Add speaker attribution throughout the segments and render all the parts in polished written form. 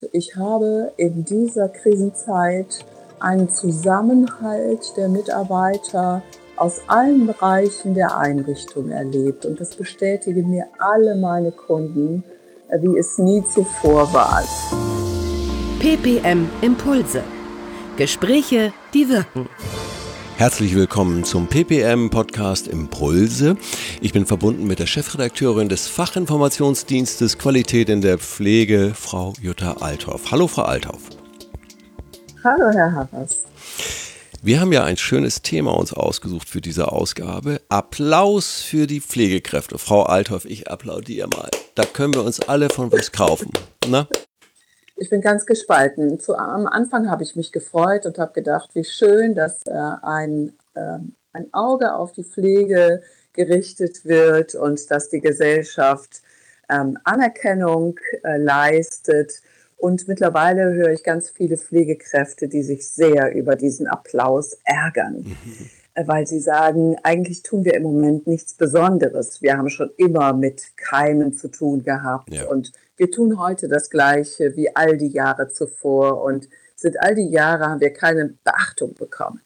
Speaker 1: Ich habe in dieser Krisenzeit einen Zusammenhalt der Mitarbeiter aus allen Bereichen der Einrichtung erlebt. Und das bestätigen mir alle meine Kunden, wie es nie zuvor war.
Speaker 2: PPM Impulse. Gespräche, die wirken.
Speaker 3: Herzlich willkommen zum PPM-Podcast Impulse. Ich bin verbunden mit der Chefredakteurin des Fachinformationsdienstes Qualität in der Pflege, Frau Jutta Althoff. Hallo, Frau Althoff.
Speaker 1: Hallo, Herr Harras.
Speaker 3: Wir haben ja ein schönes Thema uns ausgesucht für diese Ausgabe. Applaus für die Pflegekräfte. Frau Althoff, ich applaudiere mal. Da können wir uns alle von was kaufen. Na?
Speaker 1: Ich bin ganz gespalten. Am Anfang habe ich mich gefreut und habe gedacht, wie schön, dass ein Auge auf die Pflege gerichtet wird und dass die Gesellschaft Anerkennung leistet. Und mittlerweile höre ich ganz viele Pflegekräfte, die sich sehr über diesen Applaus ärgern, weil sie sagen, eigentlich tun wir im Moment nichts Besonderes. Wir haben schon immer mit Keimen zu tun gehabt und wir tun heute das Gleiche wie all die Jahre zuvor und seit all die Jahre haben wir keine Beachtung bekommen.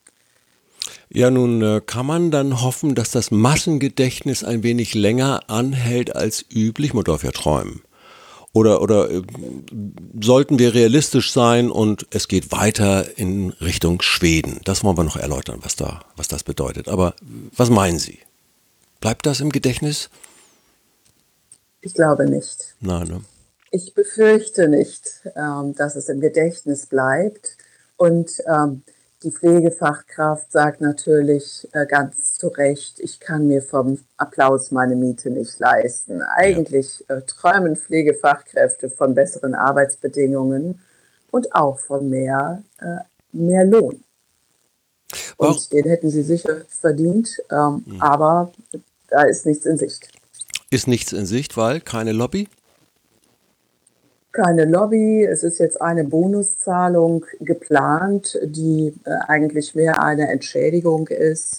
Speaker 3: Ja, nun kann man dann hoffen, dass das Massengedächtnis ein wenig länger anhält als üblich. Man darf ja träumen. Oder sollten wir realistisch sein und es geht weiter in Richtung Schweden? Das wollen wir noch erläutern, was das bedeutet. Aber was meinen Sie? Bleibt das im Gedächtnis?
Speaker 1: Ich glaube nicht.
Speaker 3: Nein, ne?
Speaker 1: Ich befürchte nicht, dass es im Gedächtnis bleibt. Und die Pflegefachkraft sagt natürlich ganz zu Recht, ich kann mir vom Applaus meine Miete nicht leisten. Eigentlich träumen Pflegefachkräfte von besseren Arbeitsbedingungen und auch von mehr Lohn. Und den hätten sie sicher verdient, aber da ist nichts in Sicht.
Speaker 3: Ist nichts in Sicht, weil keine Lobby?
Speaker 1: Keine Lobby, es ist jetzt eine Bonuszahlung geplant, die eigentlich mehr eine Entschädigung ist.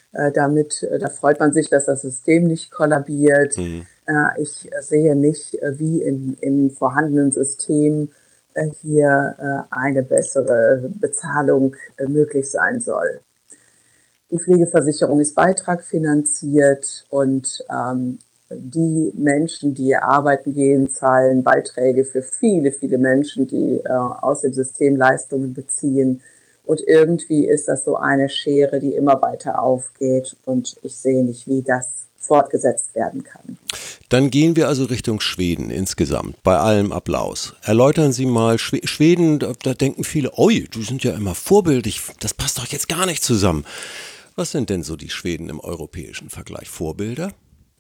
Speaker 1: Da freut man sich, dass das System nicht kollabiert. Ich sehe nicht, wie im vorhandenen System hier eine bessere Bezahlung möglich sein soll. Die Pflegeversicherung ist beitragfinanziert und die Menschen, die arbeiten gehen, zahlen Beiträge für viele, viele Menschen, die aus dem System Leistungen beziehen. Und irgendwie ist das so eine Schere, die immer weiter aufgeht. Und ich sehe nicht, wie das fortgesetzt werden kann.
Speaker 3: Dann gehen wir also Richtung Schweden insgesamt, bei allem Applaus. Erläutern Sie mal, Schweden, da denken viele, oi, die sind ja immer vorbildlich, das passt doch jetzt gar nicht zusammen. Was sind denn so die Schweden im europäischen Vergleich? Vorbilder?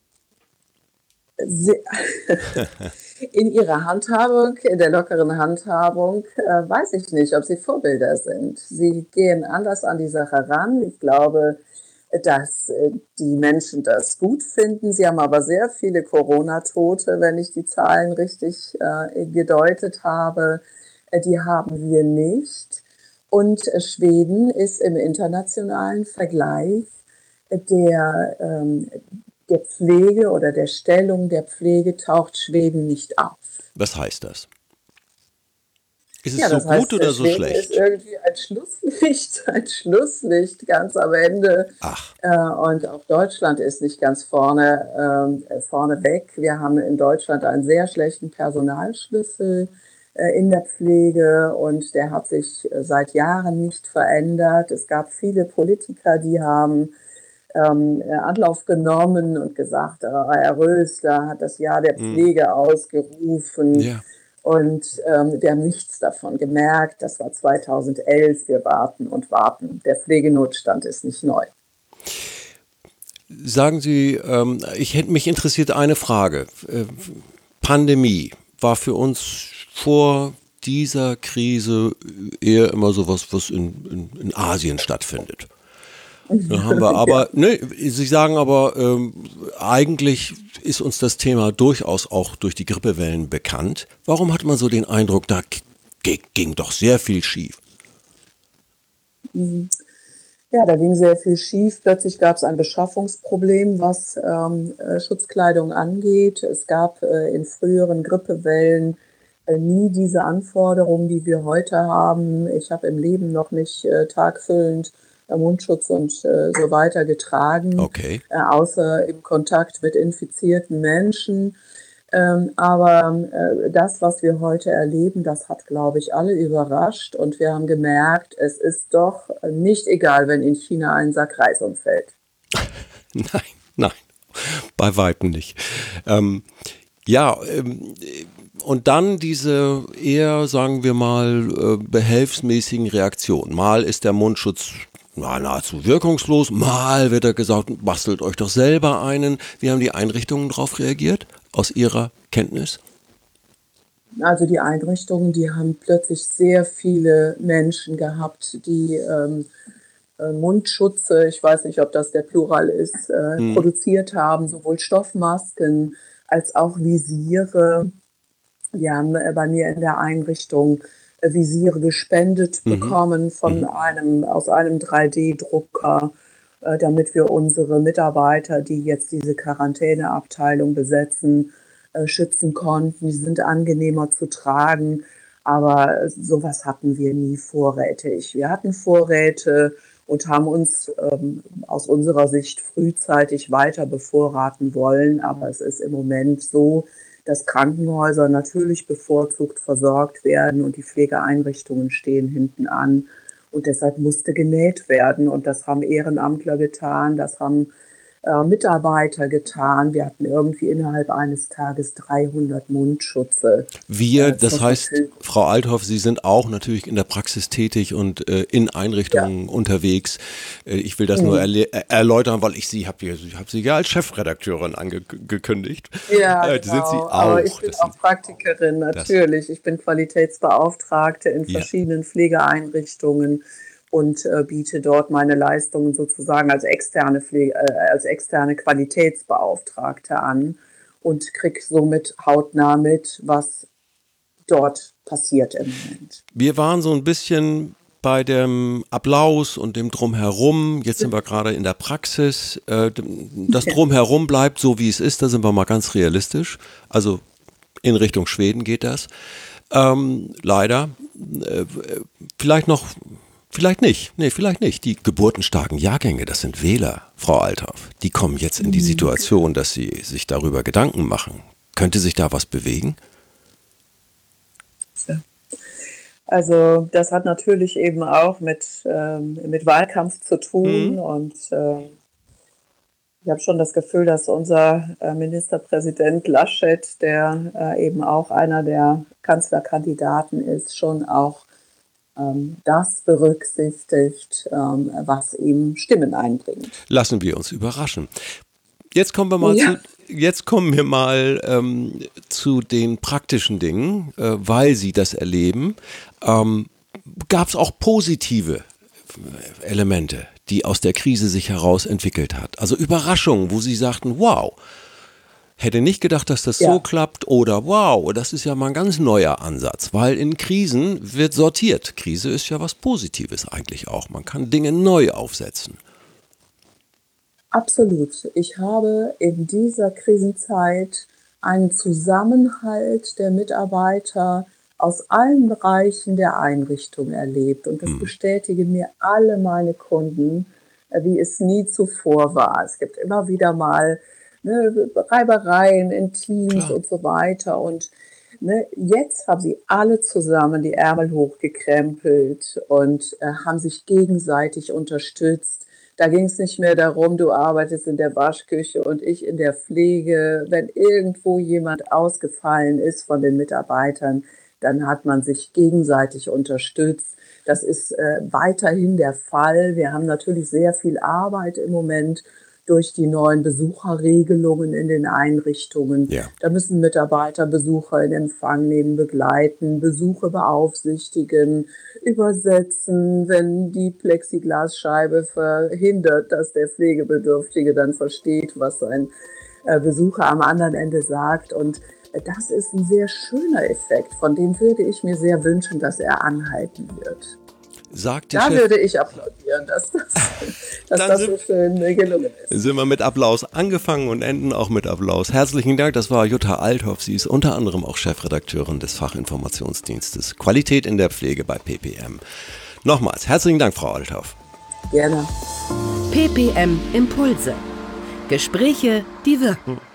Speaker 1: In ihrer Handhabung, in der lockeren Handhabung, weiß ich nicht, ob sie Vorbilder sind. Sie gehen anders an die Sache ran. Ich glaube, dass die Menschen das gut finden. Sie haben aber sehr viele Corona-Tote, wenn ich die Zahlen richtig gedeutet habe. Die haben wir nicht. Und Schweden ist im internationalen Vergleich der Pflege oder der Stellung der Pflege taucht Schweden nicht auf.
Speaker 3: Was heißt das? Ist es so gut oder so
Speaker 1: Schweden
Speaker 3: schlecht?
Speaker 1: Ist irgendwie ein Schlusslicht ganz am Ende.
Speaker 3: Ach.
Speaker 1: Und auch Deutschland ist nicht ganz vorne weg. Wir haben in Deutschland einen sehr schlechten Personalschlüssel in der Pflege und der hat sich seit Jahren nicht verändert. Es gab viele Politiker, die haben Anlauf genommen und gesagt, Herr Rösler hat das Jahr der Pflege ausgerufen.
Speaker 3: Ja.
Speaker 1: Und wir haben nichts davon gemerkt. Das war 2011. Wir warten und warten. Der Pflegenotstand ist nicht neu.
Speaker 3: Sagen Sie, mich interessiert eine Frage. Pandemie war für uns vor dieser Krise eher immer sowas, was in Asien stattfindet. Da haben wir aber, Sie sagen aber, eigentlich ist uns das Thema durchaus auch durch die Grippewellen bekannt. Warum hat man so den Eindruck, da ging doch sehr viel schief?
Speaker 1: Ja, da ging sehr viel schief. Plötzlich gab es ein Beschaffungsproblem, was Schutzkleidung angeht. Es gab in früheren Grippewellen nie diese Anforderungen, die wir heute haben. Ich habe im Leben noch nicht tagfüllend Mundschutz und so weiter getragen,
Speaker 3: Okay.
Speaker 1: außer im Kontakt mit infizierten Menschen. Aber das, was wir heute erleben, das hat, glaube ich, alle überrascht. Und wir haben gemerkt, es ist doch nicht egal, wenn in China ein Sack Reis umfällt.
Speaker 3: Nein, bei Weitem nicht. Und dann diese eher, sagen wir mal, behelfsmäßigen Reaktionen. Mal ist der Mundschutz nahezu wirkungslos, mal wird er gesagt, bastelt euch doch selber einen. Wie haben die Einrichtungen darauf reagiert, aus Ihrer Kenntnis?
Speaker 1: Also die Einrichtungen, die haben plötzlich sehr viele Menschen gehabt, die Mundschutze, ich weiß nicht, ob das der Plural ist, produziert haben, sowohl Stoffmasken als auch Visiere. Wir haben bei mir in der Einrichtung Visiere gespendet bekommen aus einem 3D-Drucker, damit wir unsere Mitarbeiter, die jetzt diese Quarantäneabteilung besetzen, schützen konnten. Die sind angenehmer zu tragen, aber sowas hatten wir nie vorrätig. Wir hatten Vorräte und haben uns aus unserer Sicht frühzeitig weiter bevorraten wollen, aber es ist im Moment so, dass Krankenhäuser natürlich bevorzugt versorgt werden und die Pflegeeinrichtungen stehen hinten an. Und deshalb musste genäht werden. Und das haben Ehrenamtler getan, das haben Mitarbeiter getan. Wir hatten irgendwie innerhalb eines Tages 300 Mundschutze.
Speaker 3: Das heißt, Frau Althoff, Sie sind auch natürlich in der Praxis tätig und in Einrichtungen unterwegs. Ich will das nur erläutern, weil ich hab Sie ja als Chefredakteurin angekündigt.
Speaker 1: Ja, genau.
Speaker 3: Sind Sie auch.
Speaker 1: Aber ich bin auch Praktikerin, natürlich. Ich bin Qualitätsbeauftragte in verschiedenen Pflegeeinrichtungen und biete dort meine Leistungen sozusagen als externe Qualitätsbeauftragte an und kriege somit hautnah mit, was dort passiert im Moment.
Speaker 3: Wir waren so ein bisschen bei dem Applaus und dem Drumherum. Jetzt sind wir gerade in der Praxis. Das Drumherum bleibt so, wie es ist. Da sind wir mal ganz realistisch. Also in Richtung Schweden geht das. Leider. Vielleicht nicht. Nee, vielleicht nicht. Die geburtenstarken Jahrgänge, das sind Wähler, Frau Althoff. Die kommen jetzt in die Situation, dass sie sich darüber Gedanken machen. Könnte sich da was bewegen?
Speaker 1: Also das hat natürlich eben auch mit Wahlkampf zu tun. Und ich habe schon das Gefühl, dass unser Ministerpräsident Laschet, der eben auch einer der Kanzlerkandidaten ist, schon auch das berücksichtigt, was ihm Stimmen einbringt.
Speaker 3: Lassen wir uns überraschen. Jetzt kommen wir mal zu den praktischen Dingen, weil Sie das erleben. Gab es auch positive Elemente, die aus der Krise sich heraus entwickelt hat? Also Überraschungen, wo Sie sagten, wow, hätte nicht gedacht, dass das so klappt, oder wow, das ist ja mal ein ganz neuer Ansatz, weil in Krisen wird sortiert. Krise ist ja was Positives eigentlich auch. Man kann Dinge neu aufsetzen.
Speaker 1: Absolut. Ich habe in dieser Krisenzeit einen Zusammenhalt der Mitarbeiter aus allen Bereichen der Einrichtung erlebt. Und das bestätigen mir alle meine Kunden, wie es nie zuvor war. Es gibt immer wieder mal Reibereien in Teams und so weiter. Und jetzt haben sie alle zusammen die Ärmel hochgekrempelt und haben sich gegenseitig unterstützt. Da ging es nicht mehr darum, du arbeitest in der Waschküche und ich in der Pflege. Wenn irgendwo jemand ausgefallen ist von den Mitarbeitern, dann hat man sich gegenseitig unterstützt. Das ist weiterhin der Fall. Wir haben natürlich sehr viel Arbeit im Moment durch die neuen Besucherregelungen in den Einrichtungen. Ja. Da müssen Mitarbeiter Besucher in Empfang nehmen, begleiten, Besuche beaufsichtigen, übersetzen, wenn die Plexiglasscheibe verhindert, dass der Pflegebedürftige dann versteht, was ein Besucher am anderen Ende sagt. Und das ist ein sehr schöner Effekt, von dem würde ich mir sehr wünschen, dass er anhalten wird. Da würde ich applaudieren, dass das so schön gelungen ist.
Speaker 3: Sind wir mit Applaus angefangen und enden auch mit Applaus. Herzlichen Dank, das war Jutta Althoff. Sie ist unter anderem auch Chefredakteurin des Fachinformationsdienstes Qualität in der Pflege bei PPM. Nochmals, herzlichen Dank, Frau Althoff.
Speaker 1: Gerne.
Speaker 2: PPM Impulse. Gespräche, die wirken.